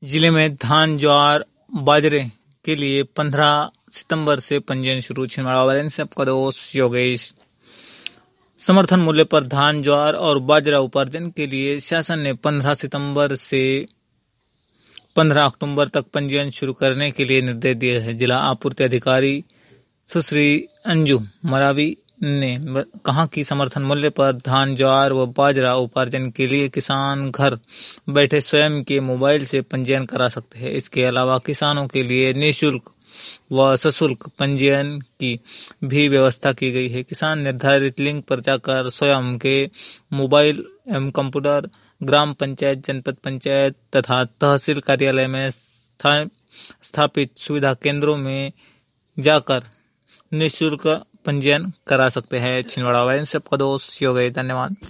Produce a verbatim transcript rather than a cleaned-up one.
जिले में धान, ज्वार, बाजरे के लिए पंद्रह सितंबर से पंजीयन शुरू। छिंदवाड़ा वाले से आपका दोस्त योगेश। समर्थन मूल्य पर धान, ज्वार और बाजरा उपार्जन के लिए शासन ने पंद्रह सितंबर से पंद्रह अक्टूबर तक पंजीयन शुरू करने के लिए निर्देश दिए हैं। जिला आपूर्ति अधिकारी सुश्री अंजू मरावी ने कहा कि समर्थन मूल्य पर धान, ज्वार व बाजरा उपार्जन के लिए किसान घर बैठे स्वयं के मोबाइल से पंजीयन करा सकते हैं। इसके अलावा किसानों के लिए निःशुल्क व सशुल्क पंजीयन की भी व्यवस्था की गई है। किसान निर्धारित लिंक पर जाकर स्वयं के मोबाइल एवं कंप्यूटर ग्राम पंचायत, जनपद पंचायत तथा तहसील कार्यालय में स्थापित सुविधा केंद्रों में जाकर निःशुल्क पंजीयन करा सकते हैं। छिंदवाड़ा वाले से आपका दोस्त योगेश। धन्यवाद।